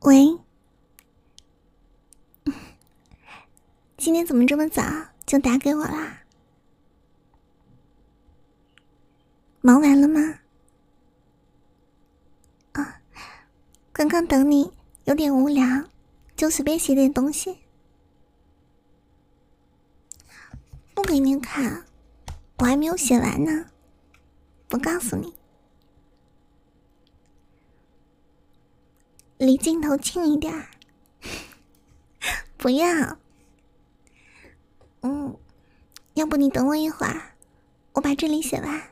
喂，今天怎么这么早就打给我啦？忙完了吗？啊，刚刚等你有点无聊，就随便写点东西。不给你看，我还没有写完呢。不告诉你，离镜头近一点儿。不要。要不你等我一会儿，我把这里写完。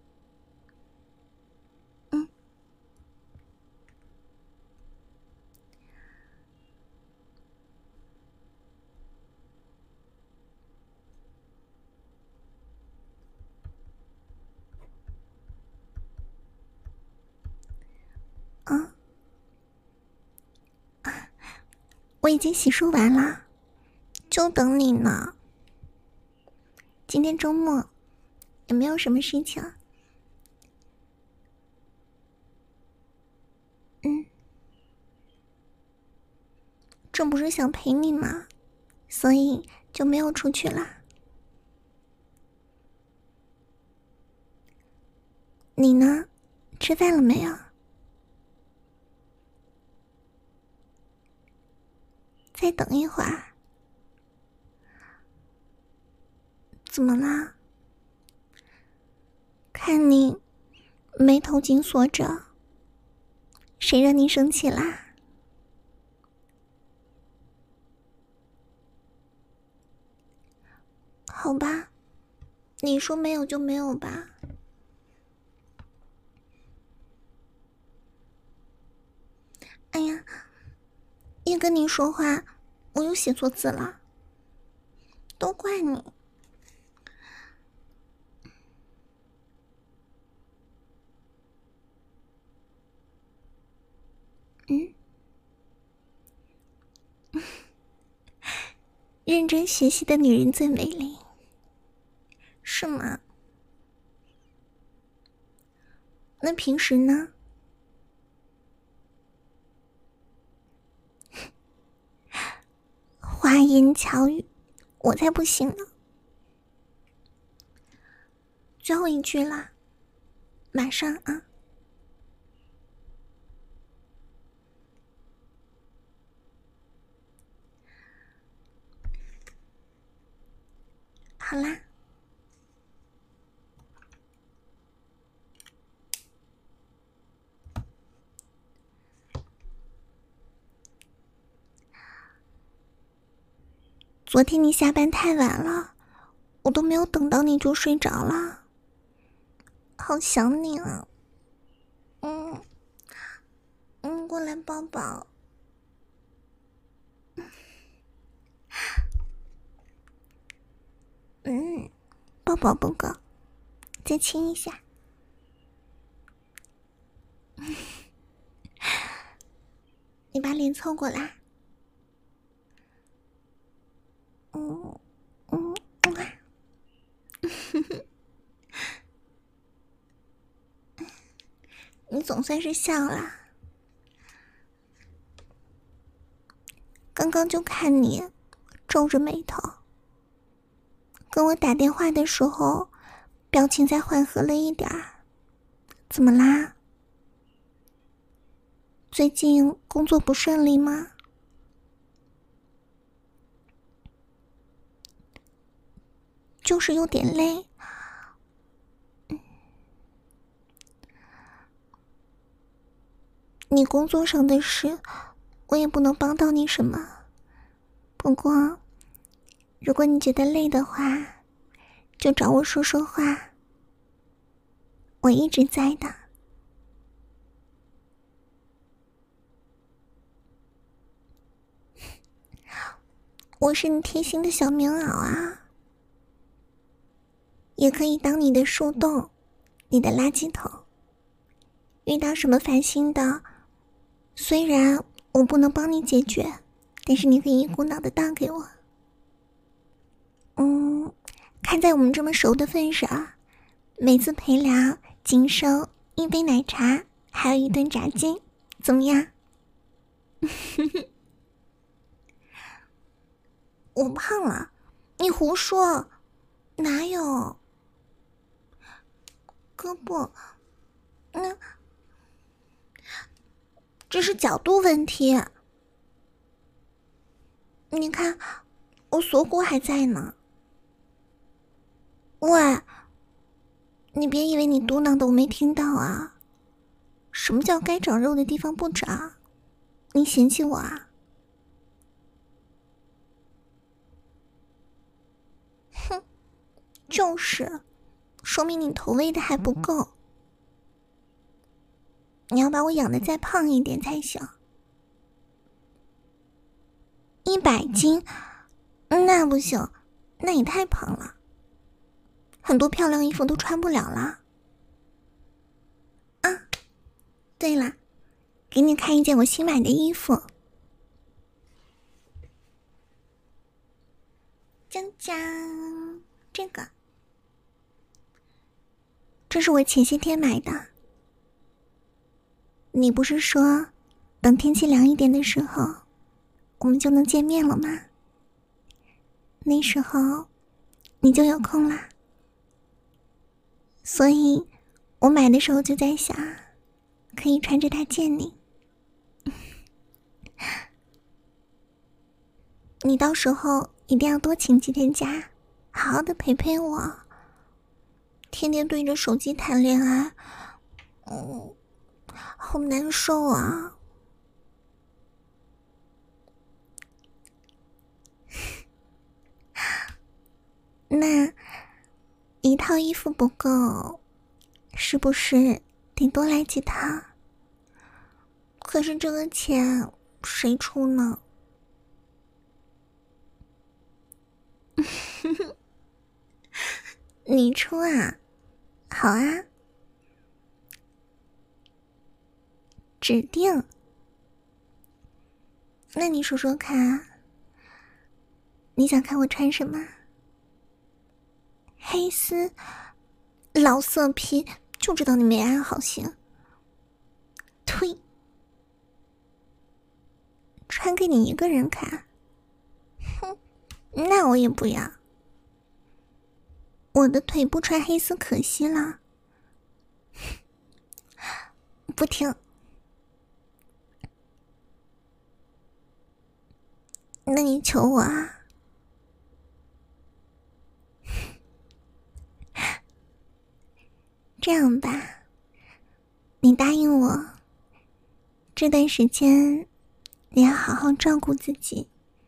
我已经洗漱完了，就等你呢。今天周末也没有什么事情。这不是想陪你吗？所以就没有出去啦。你呢？吃饭了没有？再等一会儿。怎么啦？看你眉头紧锁着，谁让你生气啦？好吧，你说没有就没有吧。哎呀，一跟你说话，我又写错字了，都怪你。认真学习的女人最美丽，是吗？那平时呢？花言巧语，我才不信呢。最后一句啦，马上啊！好啦，昨天你下班太晚了，我都没有等到你就睡着了，好想你啊！过来抱抱。抱抱不够，再亲一下。你把脸凑过来。你总算是笑了。刚刚就看你皱着眉头，跟我打电话的时候表情才缓和了一点儿。怎么啦？最近工作不顺利吗？就是有点累。你工作上的事我也不能帮到你什么，不过如果你觉得累的话，就找我说说话，我一直在的。我是你贴心的小棉袄啊，也可以当你的树洞，你的垃圾桶。遇到什么烦心的，虽然我不能帮你解决，但是你可以一股脑的倒给我。看在我们这么熟的份上，每次陪聊仅收一杯奶茶，还有一顿炸鸡，怎么样？ 我胖了，你胡说，哪有？胳膊，那这是角度问题。你看，我锁骨还在呢。喂，你别以为你嘟囔的我没听到啊！什么叫该长肉的地方不长？你嫌弃我啊？哼，就是，说明你投喂的还不够。你要把我养的再胖一点才行。100斤，那不行，那也太胖了，很多漂亮衣服都穿不了了。啊，对了，给你看一件我新买的衣服。锵锵，这是我前些天买的。你不是说等天气凉一点的时候我们就能见面了吗？那时候你就有空啦。所以我买的时候就在想，可以穿着它见你。你到时候一定要多请几天假，好好的陪陪我。天天对着手机谈恋爱，好难受啊。那一套衣服不够，是不是得多来几套？可是这个钱谁出呢？你出啊？好啊，指定。那你说说看，你想看我穿什么？黑丝，老色批，就知道你没安好心。呸！穿给你一个人看，哼，那我也不要。我的腿不穿黑丝可惜了。不听。那你求我啊？这样吧，你答应我，这段时间你要好好照顾自己，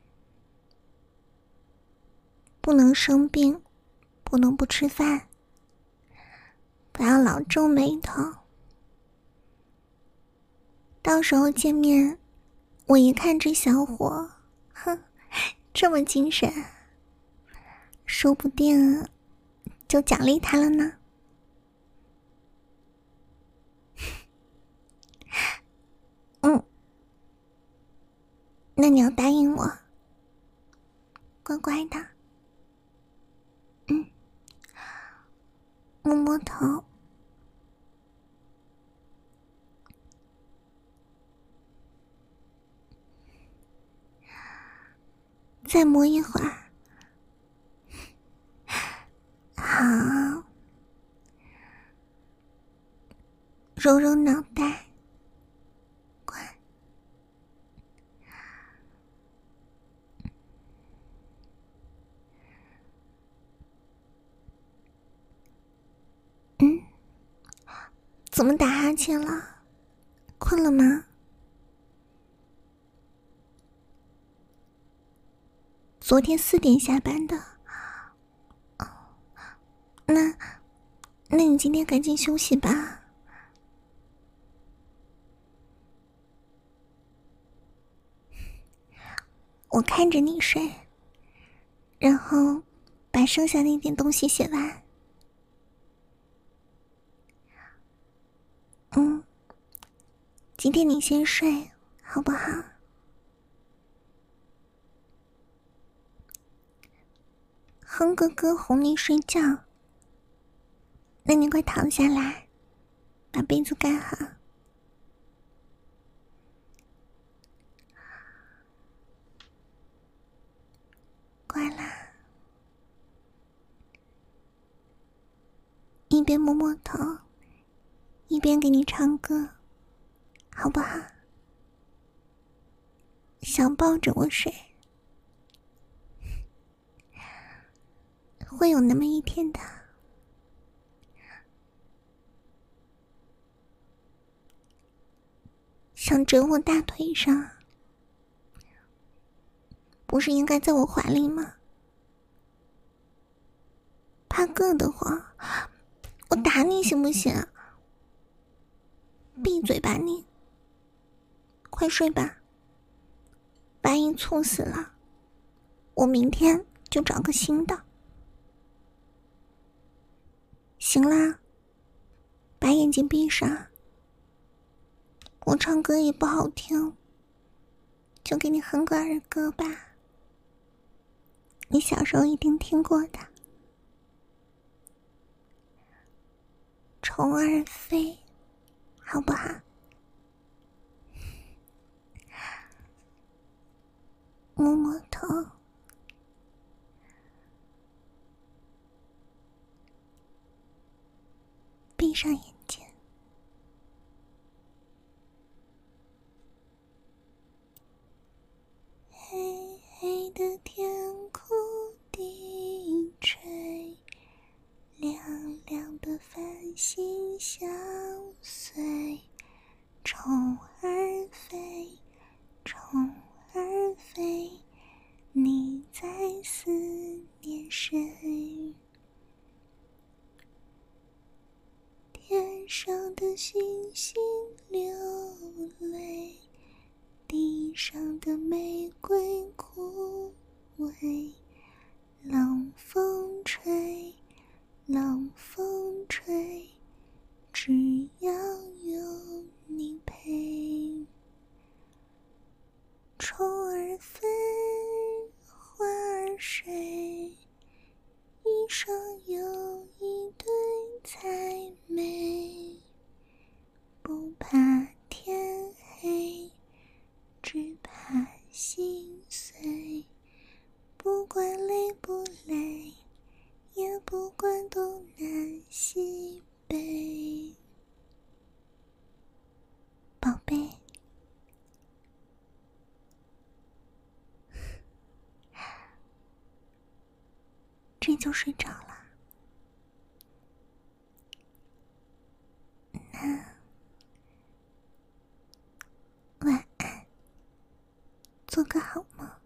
不能生病，不能不吃饭，不要老皱眉头。到时候见面，我一看这小伙，哼，这么精神，说不定就奖励他了呢。那你要答应我，乖乖的。摸摸头，再摸一会儿。好，揉揉脑袋，乖。怎么打哈欠了？困了吗？昨天4点下班的。那你今天赶紧休息吧。我看着你睡，然后把剩下的一点东西写完。今天你先睡，好不好？哼个歌哄你睡觉。那你快躺下来，把被子盖好。 乖啦，一边摸摸头，一边给你唱歌，好不好？想抱着我睡，会有那么一天的。想枕我大腿上，不是应该在我怀里吗？怕硌得慌，我打你行不行？闭嘴吧你！快睡吧，万一猝死了，我明天就找个新的。行啦，把眼睛闭上。我唱歌也不好听，就给你哼个儿歌吧，你小时候一定听过的。虫儿飞，好不好？摸摸头，闭上眼睛。黑黑的天空低垂，亮亮的繁星相随。虫儿飞，虫儿飞，你在思念谁？天上的星星流泪，地上的玫瑰枯萎。冷风吹，冷风吹，只要有你陪。虫儿飞，花儿睡，一双又一对才美。不怕天黑，只怕心碎。不管累不累，也不管东南西北。宝贝，这就睡着了。那晚安，做个好梦。